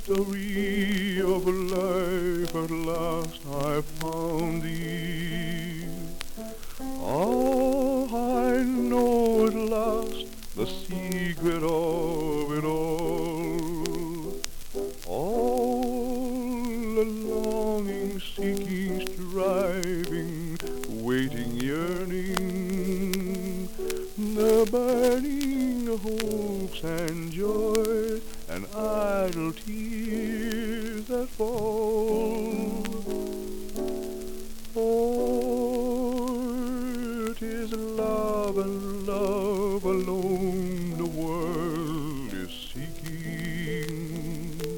mystery of life at last I found thee. Oh, I know at last the secret of it all. All the longing, seeking, striving, waiting, yearning, the burning hopes and joys and idle tears that fall. Oh, it is love and love alone the world is seeking,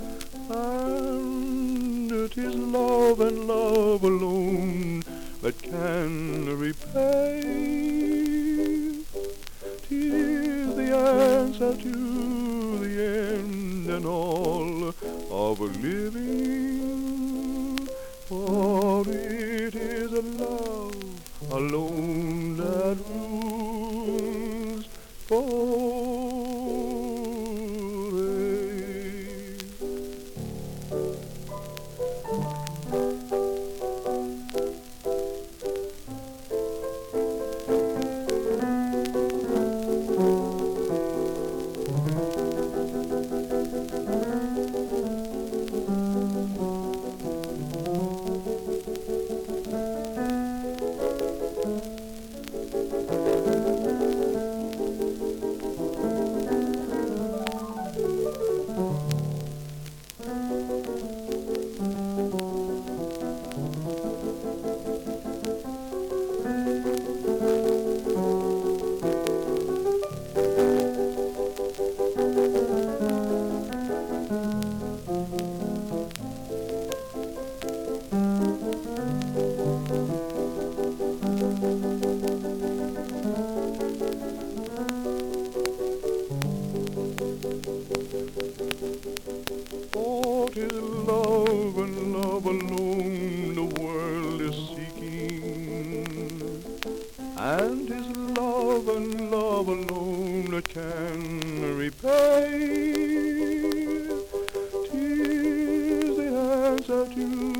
and it is love and love alone that can repay. 'Tis the answer to the end and all of living, for it is a love alone that rules For 'tis love and love alone the world is seeking, and 'tis love and love alone that can repay. 'Tis the answer to